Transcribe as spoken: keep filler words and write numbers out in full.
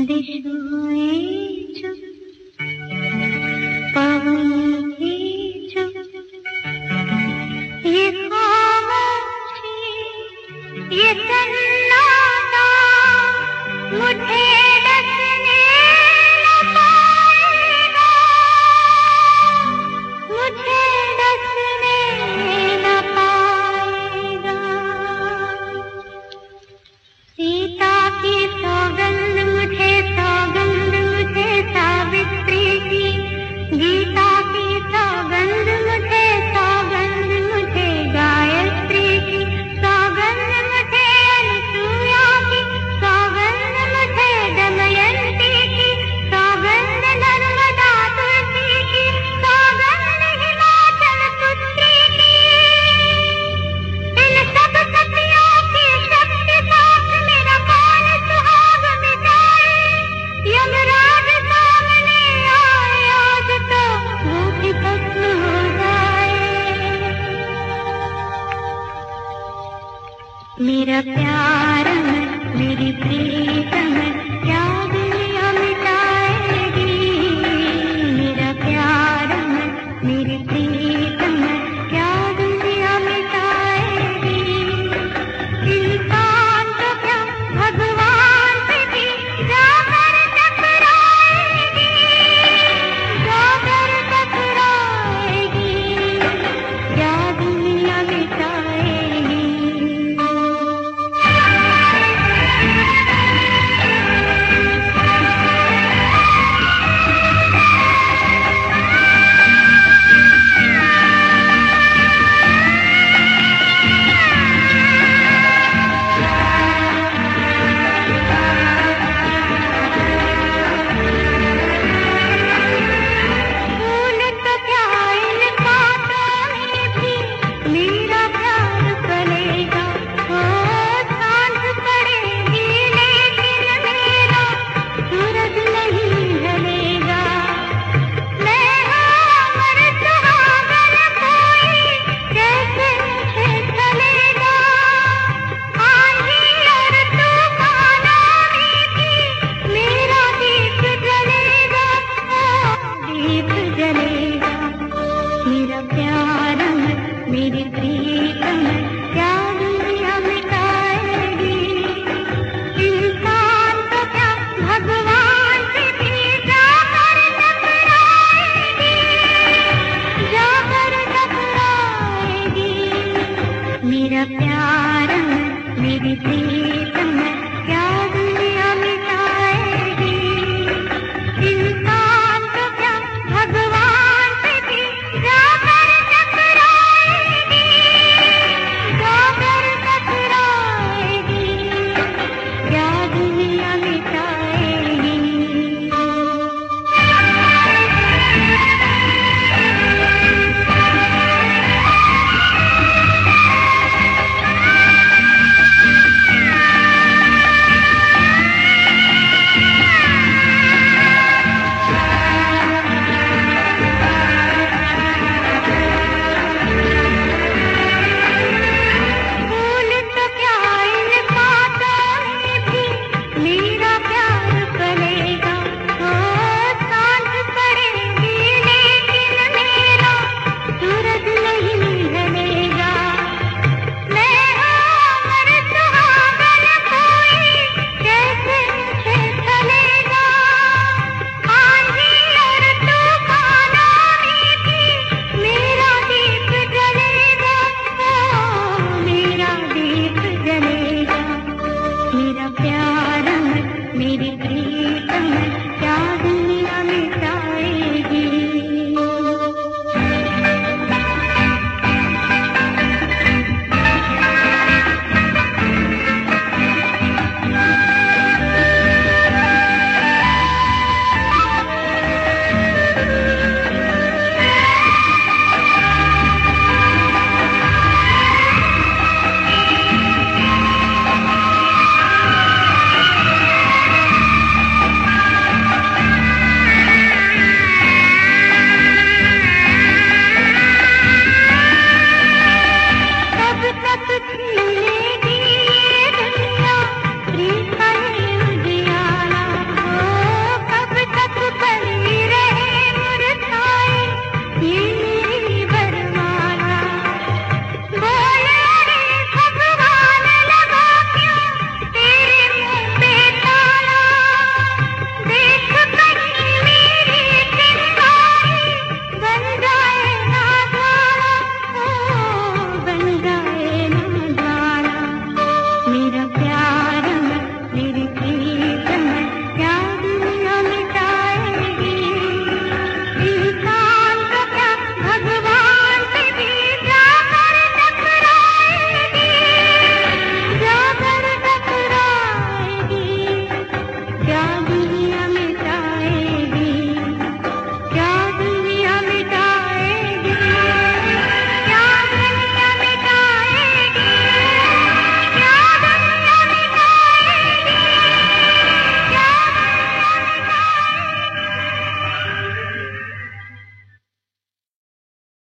बंदिश हुए चुप पवन की चुप, ये खामोशी ये सन्नाटा मुझे डसने न पाएगा, मुझे डसने न पाएगा। सीता की सौगंध मुझे सौगंध मुझे सावित्री की, गीता की सौगंध मुझे सौगंध मुझे गायत्री की, सौगंध मुझे अनुसुया की, सौगंध मुझे दमयंती की, सौगंध नर्मदा तुलसी की, सौगंध हिमाचल पुत्री की। इन सब सतियों की शक्ति साथ मेरा कौन सुहाग बिताए, यमराज सामने आए आज तो वो भी भस्म हो जाए। मेरा प्यार मेरी प्रीतम क्या दुनिया मिटाएगी, मेरा प्यार मेरी प्रीतम क्या दुनिया मिटाएगी। इंसान तो क्या भगवान से भी जाकर टकराएगी, जाकर टकराएगी, क्या दुनिया मिटाएगी। फूल तो क्या इन कांटों में भी मेरा प्यार फलेगा, ओ सांझ पड़ेगी लेकिन मेरा सूरज नहीं ढलेगा। मैं हूँ अमर सुहागन कोई कैसे मुझे चलेगा, आंधी और तूफानों में भी मेरा दीप जलेगा, ओ दीप जलेगा। मेरा प्यार मेरी प्रीतम क्या दुनिया मिटाएगी। इंसान तो क्या भगवान से भी जाकर टकराएगी, जाकर टकराएगी। मेरा प्यार मेरी प्रीतम क्या दुनिया मिटाएगी। इंसान तो क्या भगवान से भी जाकर टकराएगी, जाकर टकराएगी, क्या दुनिया मिटाएगी। फूल तो क्या इन कांटों में भी मेरा प्यार फलेगा, ओ सांझ पड़ेगी लेकिन मेरा सूरज नहीं ढलेगा। मैं हूँ अमर सुहागन कोई कैसे मुझे चलेगा, आंधी और तूफानों में भी मेरा दीप जलेगा, ओ मेरा दीप जलेगा। मेरा प्यार मेरी